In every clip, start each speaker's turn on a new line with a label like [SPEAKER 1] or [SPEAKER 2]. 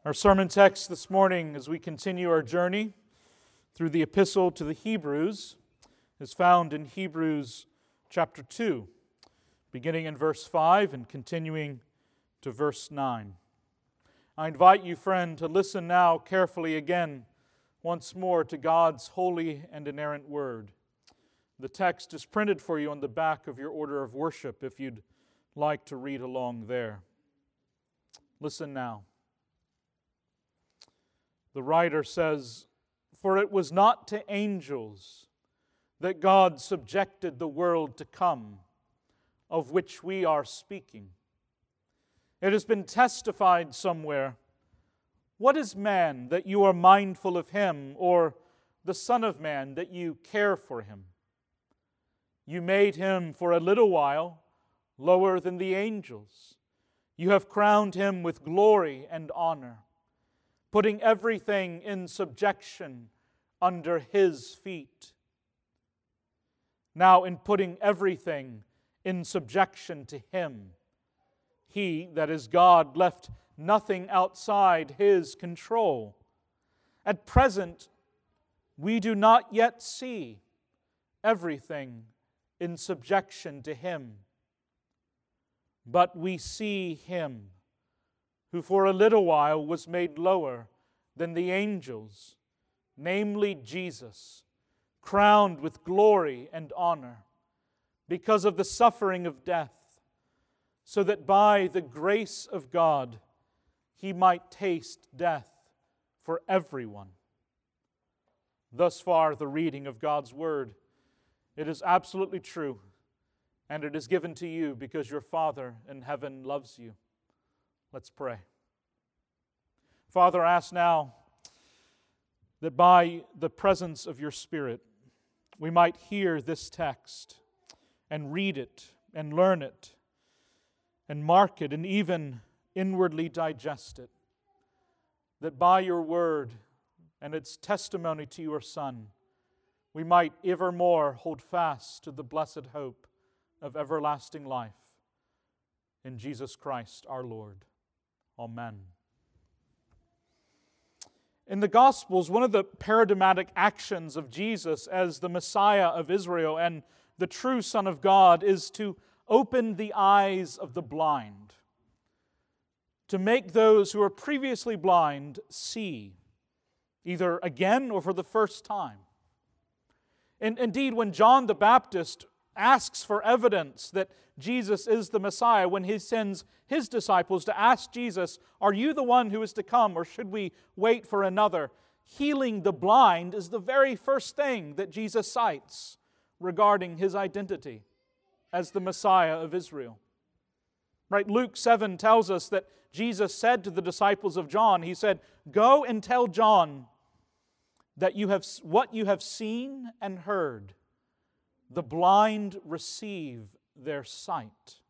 [SPEAKER 1] Our sermon text this morning, as we continue our journey through the epistle to the Hebrews, is found in Hebrews chapter 2, beginning in verse 5 and continuing to verse 9. I invite you, friend, to listen now carefully again, once more, to God's holy and inerrant word. The text is printed for you on the back of your order of worship if you'd like to read along there. Listen now. The writer says, "For it was not to angels that God subjected the world to come, of which we are speaking. It has been testified somewhere, 'What is man that you are mindful of him, or the Son of Man that you care for him? You made him for a little while lower than the angels. You have crowned him with glory and honor, putting everything in subjection under his feet. Now, in putting everything in subjection to him, he, that is God, left nothing outside his control. At present, we do not yet see everything in subjection to him, but we see him who for a little while was made lower than the angels, namely Jesus, crowned with glory and honor, because of the suffering of death, so that by the grace of God he might taste death for everyone." Thus far, the reading of God's Word. It is absolutely true, and it is given to you because your Father in heaven loves you. Let's pray. Father, I ask now that by the presence of your Spirit, we might hear this text and read it and learn it and mark it and even inwardly digest it. That by your word and its testimony to your Son, we might evermore hold fast to the blessed hope of everlasting life. In Jesus Christ our Lord. Amen. In the Gospels, one of the paradigmatic actions of Jesus as the Messiah of Israel and the true Son of God is to open the eyes of the blind, to make those who were previously blind see, either again or for the first time. And indeed, when John the Baptist asks for evidence that Jesus is the Messiah, when he sends his disciples to ask Jesus, "Are you the one who is to come, or should we wait for another?" Healing the blind is the very first thing that Jesus cites regarding his identity as the Messiah of Israel. Right? Luke 7 tells us that Jesus said to the disciples of John, he said, "Go and tell John that what you have seen and heard. The blind receive their sight."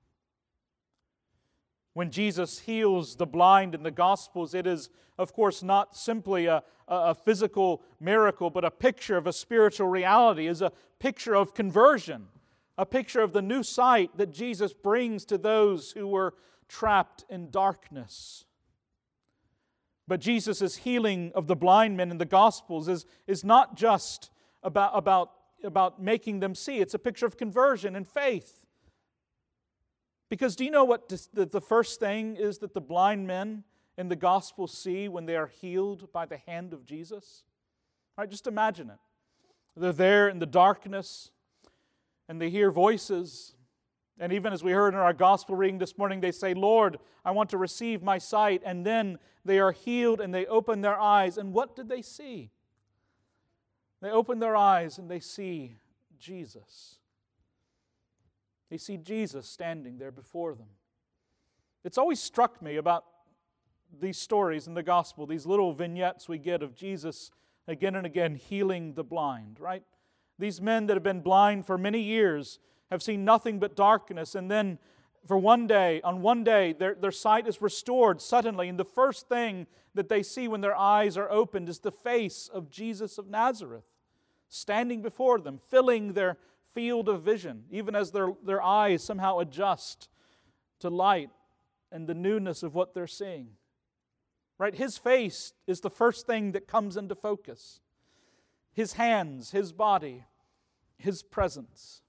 [SPEAKER 1] When Jesus heals the blind in the Gospels, it is, of course, not simply a physical miracle, but a picture of a spiritual reality, is a picture of conversion, a picture of the new sight that Jesus brings to those who were trapped in darkness. But Jesus' healing of the blind men in the Gospels is not just about making them see. It's a picture of conversion and faith. Because do you know what the first thing is that the blind men in the gospel see when they are healed by the hand of Jesus? All right, just imagine it. They're there in the darkness and they hear voices. And even as we heard in our gospel reading this morning, they say, "Lord, I want to receive my sight." And then they are healed and they open their eyes. And what did they see? They open their eyes and they see Jesus. They see Jesus standing there before them. It's always struck me about these stories in the gospel, these little vignettes we get of Jesus again and again healing the blind, right? These men that have been blind for many years have seen nothing but darkness, and then on one day, their sight is restored suddenly, and the first thing that they see when their eyes are opened is the face of Jesus of Nazareth, standing before them, filling their field of vision, even as their eyes somehow adjust to light and the newness of what they're seeing. right? His face is the first thing that comes into focus. His hands, His body, His presence.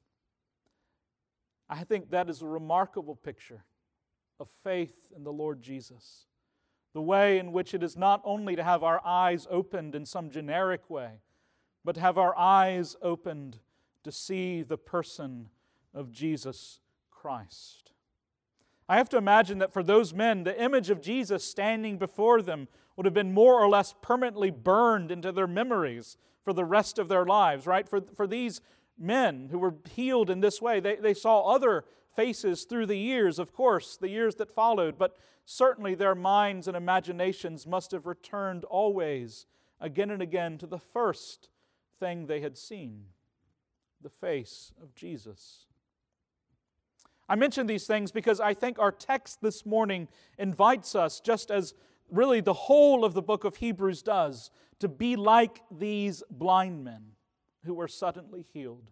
[SPEAKER 1] I think that is a remarkable picture of faith in the Lord Jesus. The way in which it is not only to have our eyes opened in some generic way, but to have our eyes opened to see the person of Jesus Christ. I have to imagine that for those men, the image of Jesus standing before them would have been more or less permanently burned into their memories for the rest of their lives, right? For these men who were healed in this way, they saw other faces through the years, of course, the years that followed, but certainly their minds and imaginations must have returned always, again and again, to the first thing they had seen, the face of Jesus. I mention these things because I think our text this morning invites us, just as really the whole of the book of Hebrews does, to be like these blind men who were suddenly healed.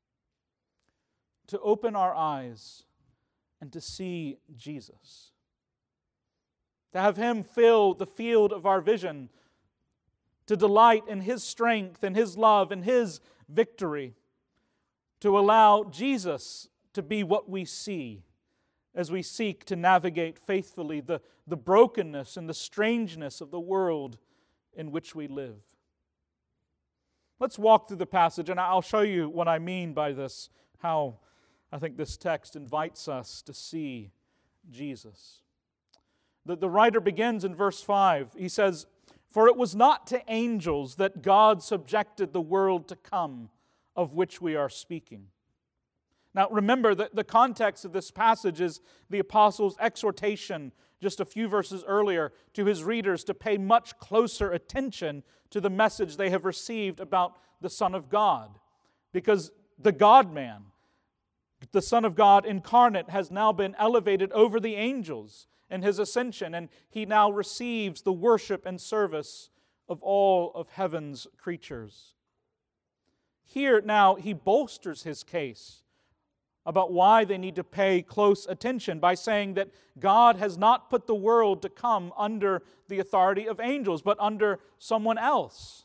[SPEAKER 1] To open our eyes and to see Jesus. To have Him fill the field of our vision. To delight in His strength and His love and His victory. To allow Jesus to be what we see as we seek to navigate faithfully the brokenness and the strangeness of the world in which we live. Let's walk through the passage, and I'll show you what I mean by this, how I think this text invites us to see Jesus. The writer begins in verse 5. He says, "For it was not to angels that God subjected the world to come, of which we are speaking." Now remember that the context of this passage is the apostle's exhortation just a few verses earlier to his readers to pay much closer attention to the message they have received about the Son of God. Because the God-man, the Son of God incarnate, has now been elevated over the angels in His ascension, and He now receives the worship and service of all of heaven's creatures. Here now He bolsters His case about why they need to pay close attention by saying that God has not put the world to come under the authority of angels, but under someone else.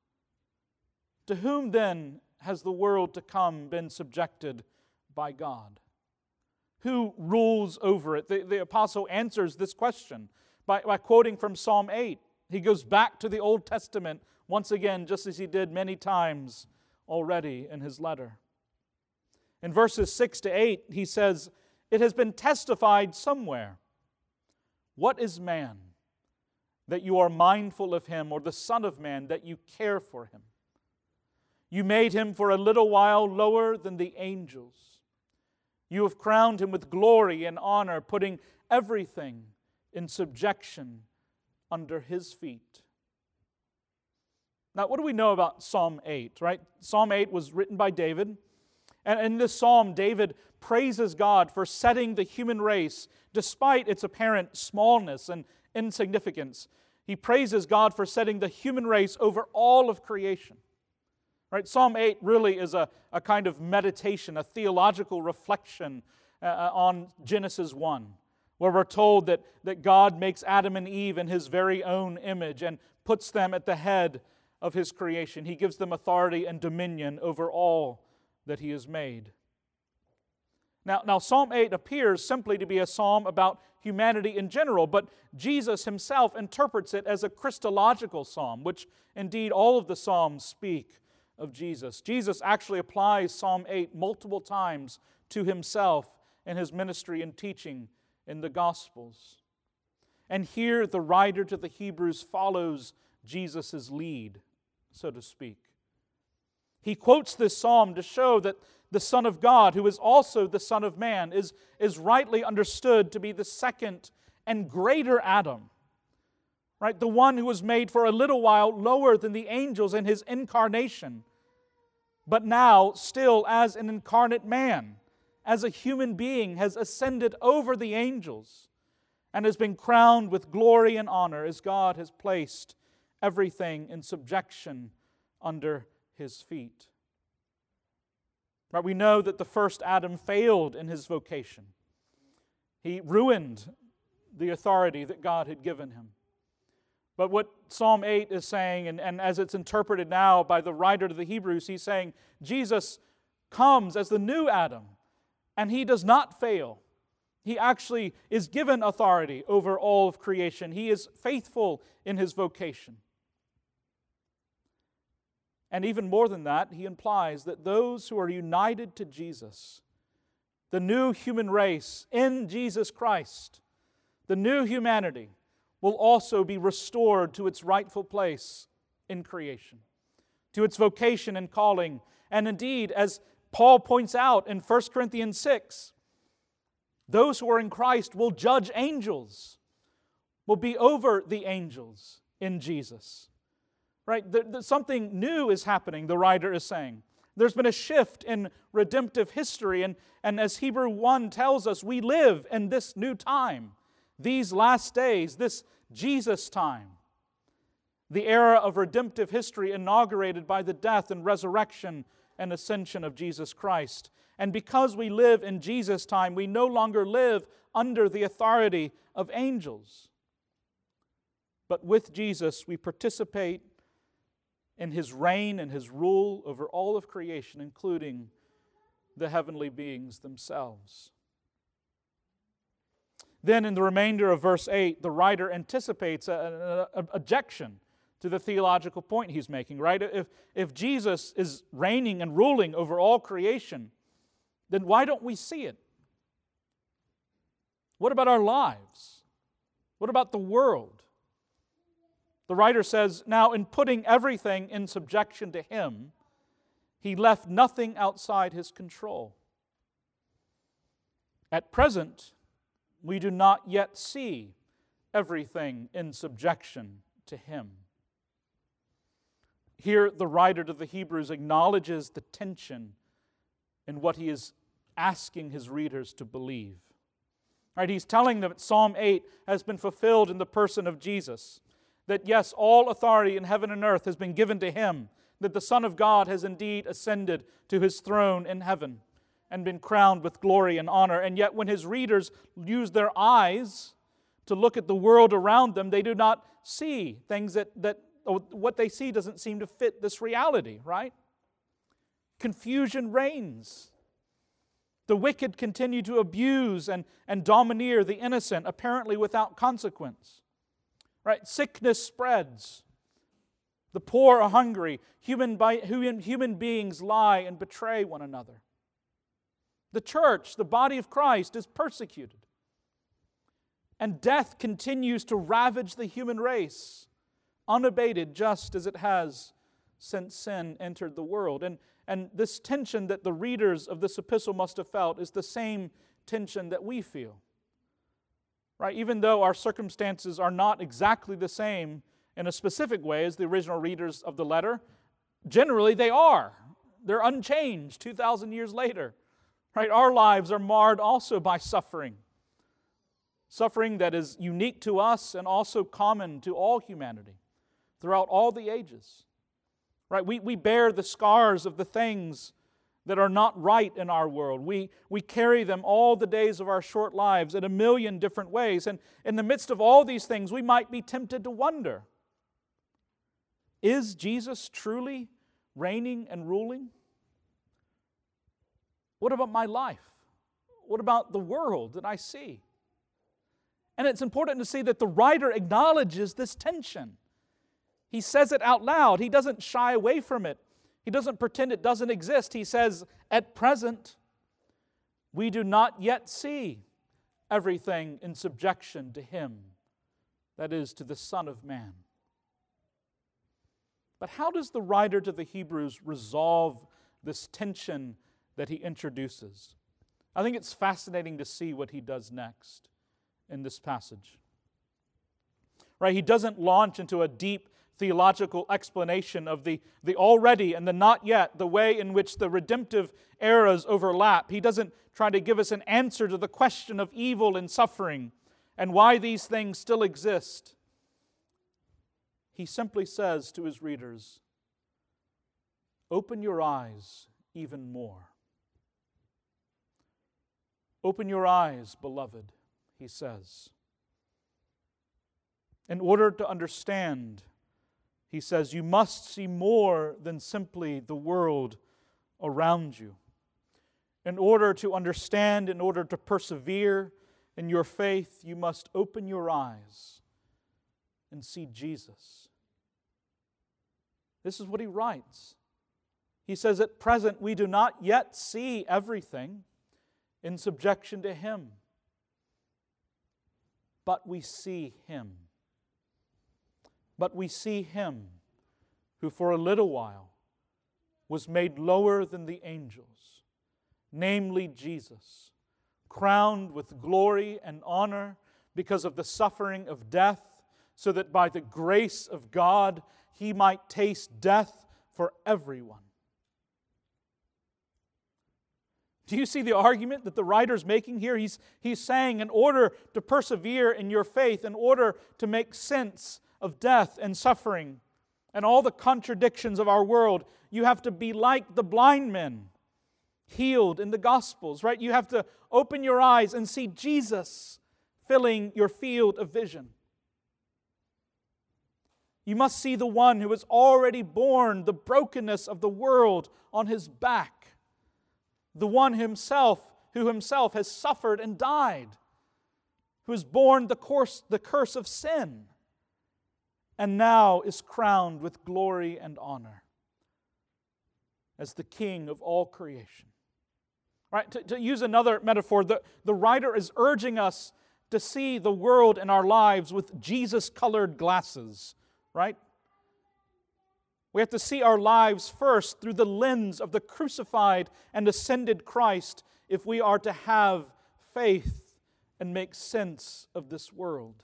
[SPEAKER 1] To whom then has the world to come been subjected by God? Who rules over it? The apostle answers this question by quoting from Psalm 8. He goes back to the Old Testament once again, just as he did many times already in his letter. In verses 6 to 8, he says, "It has been testified somewhere. What is man, that you are mindful of him, or the Son of Man, that you care for him? You made him for a little while lower than the angels. You have crowned him with glory and honor, putting everything in subjection under his feet." Now, what do we know about Psalm 8, right? Psalm 8 was written by David. And in this psalm, David praises God for setting the human race, despite its apparent smallness and insignificance. He praises God for setting the human race over all of creation. Right? Psalm 8 really is a kind of meditation, a theological reflection on Genesis 1, where we're told that God makes Adam and Eve in His very own image and puts them at the head of His creation. He gives them authority and dominion over all that He has made. Now, Psalm 8 appears simply to be a psalm about humanity in general, but Jesus Himself interprets it as a Christological psalm, which indeed all of the psalms speak of Jesus. Jesus actually applies Psalm 8 multiple times to Himself in His ministry and teaching in the Gospels. And here the writer to the Hebrews follows Jesus' lead, so to speak. He quotes this psalm to show that the Son of God, who is also the Son of Man, is rightly understood to be the second and greater Adam. Right? The one who was made for a little while lower than the angels in His incarnation, but now still as an incarnate man, as a human being, has ascended over the angels and has been crowned with glory and honor as God has placed everything in subjection under His feet. Right? We know that the first Adam failed in his vocation. He ruined the authority that God had given him. But what Psalm 8 is saying, and as it's interpreted now by the writer to the Hebrews, he's saying Jesus comes as the new Adam, and he does not fail. He actually is given authority over all of creation. He is faithful in his vocation. And even more than that, he implies that those who are united to Jesus, the new human race in Jesus Christ, the new humanity, will also be restored to its rightful place in creation, to its vocation and calling. And indeed, as Paul points out in 1 Corinthians 6, those who are in Christ will judge angels, will be over the angels in Jesus. Right? Something new is happening, the writer is saying. There's been a shift in redemptive history, and as Hebrew 1 tells us, we live in this new time, these last days, this Jesus time, the era of redemptive history inaugurated by the death and resurrection and ascension of Jesus Christ. And because we live in Jesus' time, we no longer live under the authority of angels. But with Jesus, we participate in His reign and His rule over all of creation, including the heavenly beings themselves. Then in the remainder of verse 8, the writer anticipates an objection to the theological point he's making, right? If Jesus is reigning and ruling over all creation, then why don't we see it? What about our lives? What about the world? The writer says, now in putting everything in subjection to Him, He left nothing outside His control. At present, we do not yet see everything in subjection to Him. Here, the writer to the Hebrews acknowledges the tension in what he is asking his readers to believe. Right, he's telling them that Psalm 8 has been fulfilled in the person of Jesus. That yes, all authority in heaven and earth has been given to Him. That the Son of God has indeed ascended to His throne in heaven and been crowned with glory and honor. And yet when his readers use their eyes to look at the world around them, they do not see things that what they see doesn't seem to fit this reality, right? Confusion reigns. The wicked continue to abuse and domineer the innocent, apparently without consequence. Right? Sickness spreads. The poor are hungry. Human beings lie and betray one another. The church, the body of Christ, is persecuted. And death continues to ravage the human race, unabated just as it has since sin entered the world. And this tension that the readers of this epistle must have felt is the same tension that we feel. Right? Even though our circumstances are not exactly the same in a specific way as the original readers of the letter, generally they are. They're unchanged 2,000 years later. Right? Our lives are marred also by suffering. Suffering that is unique to us and also common to all humanity throughout all the ages. Right? We bear the scars of the things that are not right in our world. We carry them all the days of our short lives in a million different ways. And in the midst of all these things, we might be tempted to wonder, is Jesus truly reigning and ruling? What about my life? What about the world that I see? And it's important to see that the writer acknowledges this tension. He says it out loud. He doesn't shy away from it. He doesn't pretend it doesn't exist. He says, at present, we do not yet see everything in subjection to Him, that is, to the Son of Man. But how does the writer to the Hebrews resolve this tension that he introduces? I think it's fascinating to see what he does next in this passage. Right? He doesn't launch into a deep theological explanation of the already and the not yet, the way in which the redemptive eras overlap. He doesn't try to give us an answer to the question of evil and suffering and why these things still exist. He simply says to his readers, open your eyes even more. Open your eyes, beloved, he says. In order to understand, he says, you must see more than simply the world around you. In order to understand, in order to persevere in your faith, you must open your eyes and see Jesus. This is what he writes. He says, at present we do not yet see everything in subjection to Him, but we see Him. But we see Him who for a little while was made lower than the angels, namely Jesus, crowned with glory and honor because of the suffering of death, so that by the grace of God He might taste death for everyone. Do you see the argument that the writer's making here? He's saying in order to persevere in your faith, in order to make sense of death and suffering and all the contradictions of our world, you have to be like the blind men healed in the Gospels, right? You have to open your eyes and see Jesus filling your field of vision. You must see the one who has already borne the brokenness of the world on His back. The one who himself has suffered and died, who has borne the curse of sin, and now is crowned with glory and honor as the King of all creation. Right? To use another metaphor, the writer is urging us to see the world and our lives with Jesus-colored glasses, right? We have to see our lives first through the lens of the crucified and ascended Christ if we are to have faith and make sense of this world.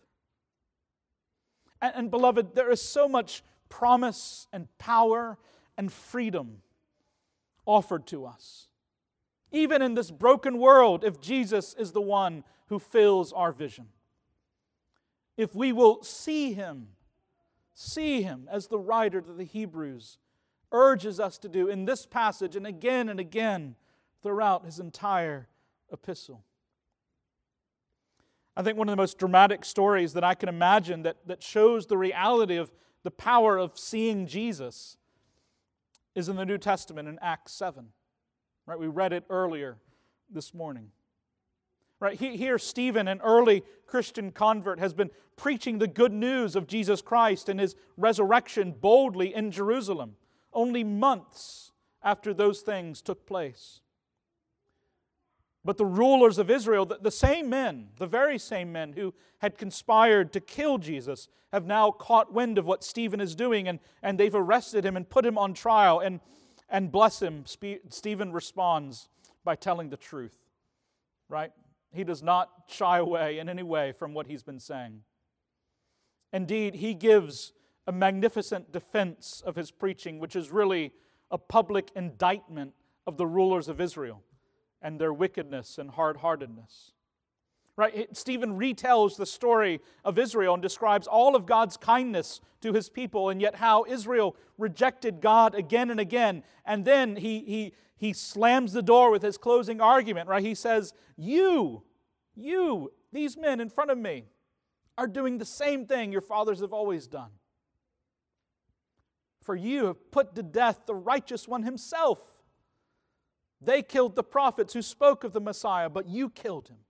[SPEAKER 1] And beloved, there is so much promise and power and freedom offered to us. Even in this broken world, if Jesus is the one who fills our vision. If we will see Him as the writer to the Hebrews urges us to do in this passage and again throughout his entire epistle. I think one of the most dramatic stories that I can imagine that shows the reality of the power of seeing Jesus is in the New Testament in Acts 7. Right? We read it earlier this morning. Right, here Stephen, an early Christian convert, has been preaching the good news of Jesus Christ and His resurrection boldly in Jerusalem, only months after those things took place. But the rulers of Israel, the same men, the very same men who had conspired to kill Jesus, have now caught wind of what Stephen is doing, and they've arrested him and put him on trial, and bless him. Stephen responds by telling the truth, right? He does not shy away in any way from what he's been saying. Indeed, he gives a magnificent defense of his preaching, which is really a public indictment of the rulers of Israel and their wickedness and hard-heartedness. Right? Stephen retells the story of Israel and describes all of God's kindness to His people, and yet how Israel rejected God again and again. And then he slams the door with his closing argument, right? He says, you, these men in front of me, are doing the same thing your fathers have always done. For you have put to death the righteous one Himself. They killed the prophets who spoke of the Messiah, but you killed Him.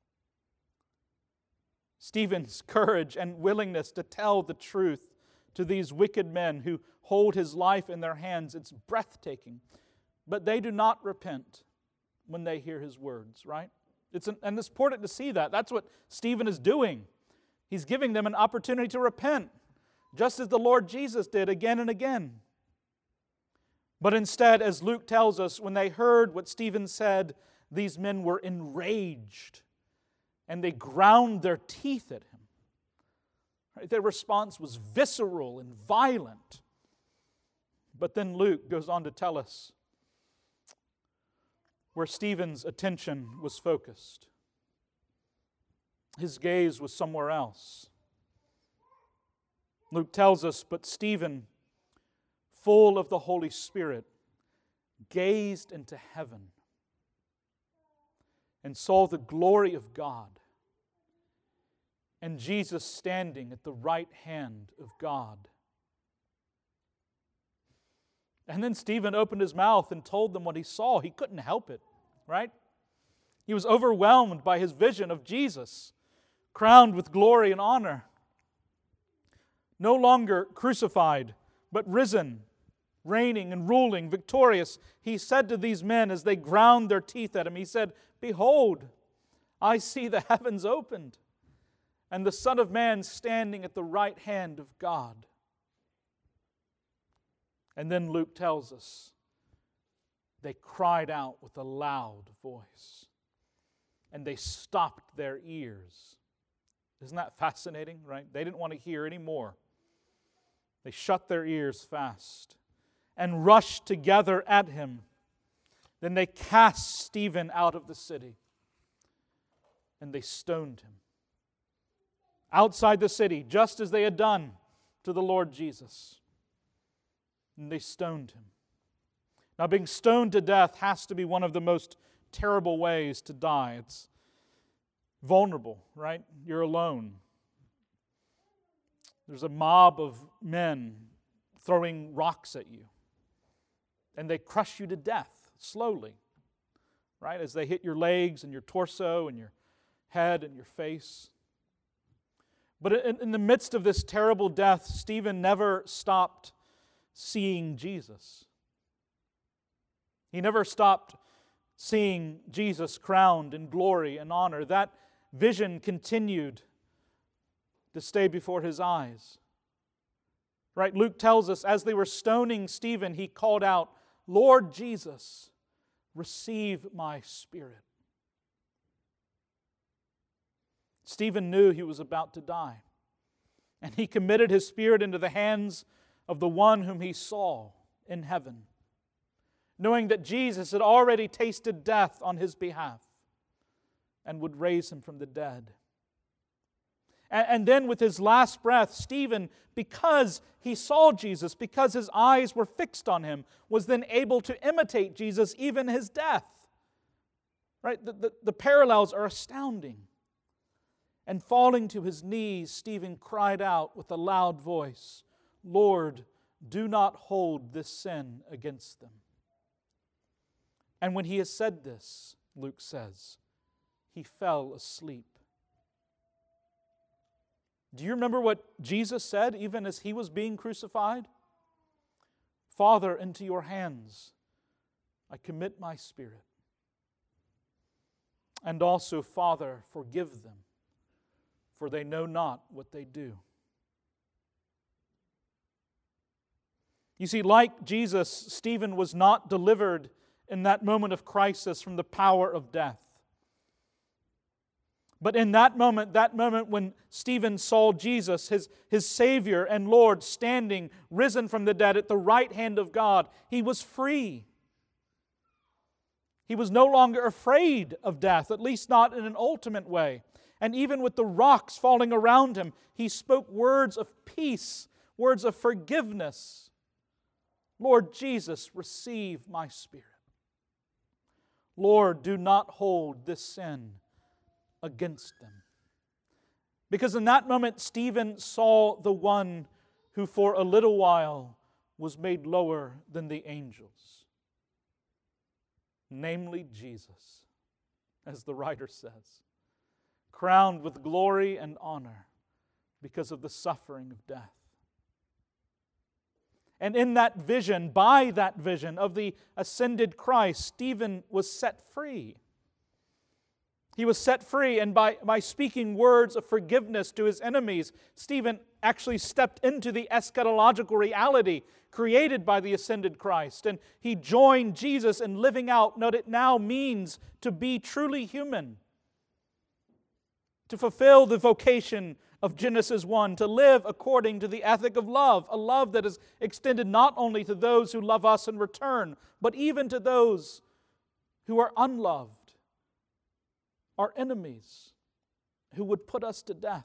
[SPEAKER 1] Stephen's courage and willingness to tell the truth to these wicked men who hold his life in their hands, it's breathtaking. But they do not repent when they hear his words, right? And it's important to see that. That's what Stephen is doing. He's giving them an opportunity to repent, just as the Lord Jesus did again and again. But instead, as Luke tells us, when they heard what Stephen said, these men were enraged, and they ground their teeth at him. Right? Their response was visceral and violent. But then Luke goes on to tell us where Stephen's attention was focused. His gaze was somewhere else. Luke tells us, but Stephen, full of the Holy Spirit, gazed into heaven and saw the glory of God and Jesus standing at the right hand of God. And then Stephen opened his mouth and told them what he saw. He couldn't help it, right? He was overwhelmed by his vision of Jesus, crowned with glory and honor. No longer crucified, but risen, reigning and ruling, victorious. He said to these men as they ground their teeth at him, he said, "Behold, I see the heavens opened, and the Son of Man standing at the right hand of God." And then Luke tells us, they cried out with a loud voice, and they stopped their ears. Isn't that fascinating, right? They didn't want to hear any more. They shut their ears fast and rushed together at him. Then they cast Stephen out of the city, and they stoned him outside the city, just as they had done to the Lord Jesus. And they stoned him. Now, being stoned to death has to be one of the most terrible ways to die. It's vulnerable, right? You're alone. There's a mob of men throwing rocks at you, and they crush you to death slowly, right? As they hit your legs and your torso and your head and your face. But in the midst of this terrible death, Stephen never stopped seeing Jesus. He never stopped seeing Jesus crowned in glory and honor. That vision continued to stay before his eyes. Right? Luke tells us, as they were stoning Stephen, he called out, "Lord Jesus, receive my spirit." Stephen knew he was about to die, and he committed his spirit into the hands of the one whom he saw in heaven, knowing that Jesus had already tasted death on his behalf and would raise him from the dead. And then with his last breath, Stephen, because he saw Jesus, because his eyes were fixed on him, was then able to imitate Jesus even his death. Right? The parallels are astounding. And falling to his knees, Stephen cried out with a loud voice, "Lord, do not hold this sin against them." And when he has said this, Luke says, he fell asleep. Do you remember what Jesus said even as he was being crucified? "Father, into your hands I commit my spirit. And also, Father, forgive them, for they know not what they do." You see, like Jesus, Stephen was not delivered in that moment of crisis from the power of death. But in that moment when Stephen saw Jesus, his Savior and Lord, standing, risen from the dead at the right hand of God, he was free. He was no longer afraid of death, at least not in an ultimate way. And even with the rocks falling around him, he spoke words of peace, words of forgiveness. "Lord Jesus, receive my spirit. Lord, do not hold this sin against them." Because in that moment, Stephen saw the one who for a little while was made lower than the angels, namely Jesus, as the writer says, crowned with glory and honor because of the suffering of death. And in that vision, by that vision of the ascended Christ, Stephen was set free. He was set free, and by speaking words of forgiveness to his enemies, Stephen actually stepped into the eschatological reality created by the ascended Christ. And he joined Jesus in living out what it now means to be truly human, to fulfill the vocation of Genesis 1, to live according to the ethic of love, a love that is extended not only to those who love us in return, but even to those who are unloved, our enemies, who would put us to death.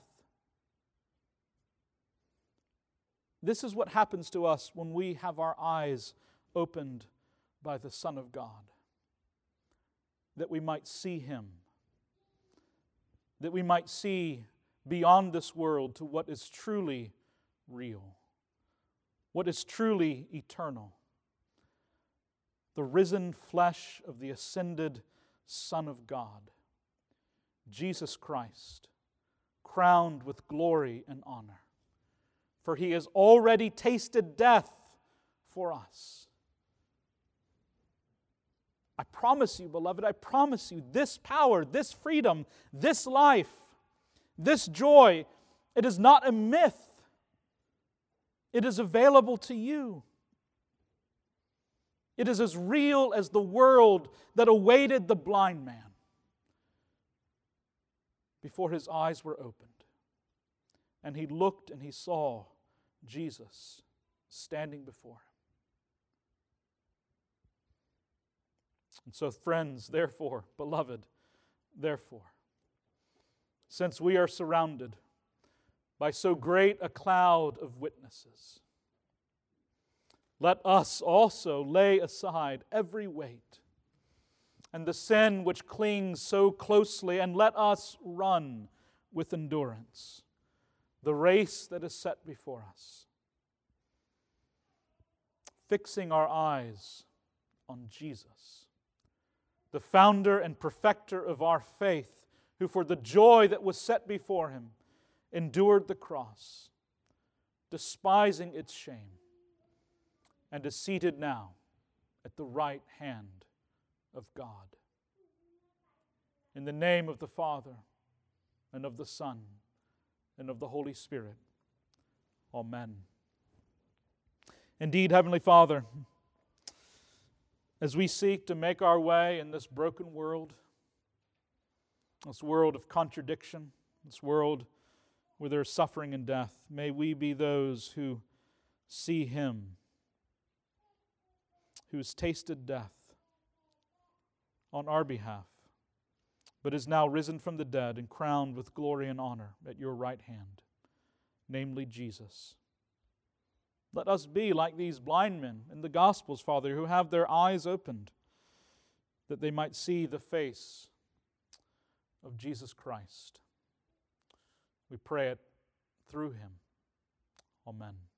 [SPEAKER 1] This is what happens to us when we have our eyes opened by the Son of God, that we might see Him, that we might see beyond this world to what is truly real, what is truly eternal. The risen flesh of the ascended Son of God, Jesus Christ, crowned with glory and honor. For He has already tasted death for us. I promise you, beloved, I promise you, this power, this freedom, this life, this joy, it is not a myth. It is available to you. It is as real as the world that awaited the blind man before his eyes were opened. And he looked and he saw Jesus standing before him. And so, friends, therefore, beloved, therefore, since we are surrounded by so great a cloud of witnesses, let us also lay aside every weight and the sin which clings so closely, and let us run with endurance the race that is set before us, fixing our eyes on Jesus, the founder and perfecter of our faith, who for the joy that was set before Him endured the cross, despising its shame, and is seated now at the right hand of God. In the name of the Father, and of the Son, and of the Holy Spirit. Amen. Indeed, Heavenly Father, as we seek to make our way in this broken world, this world of contradiction, this world where there is suffering and death, may we be those who see Him who has tasted death on our behalf, but is now risen from the dead and crowned with glory and honor at your right hand, namely Jesus. Let us be like these blind men in the Gospels, Father, who have their eyes opened, that they might see the face of Jesus Christ. We pray it through Him. Amen.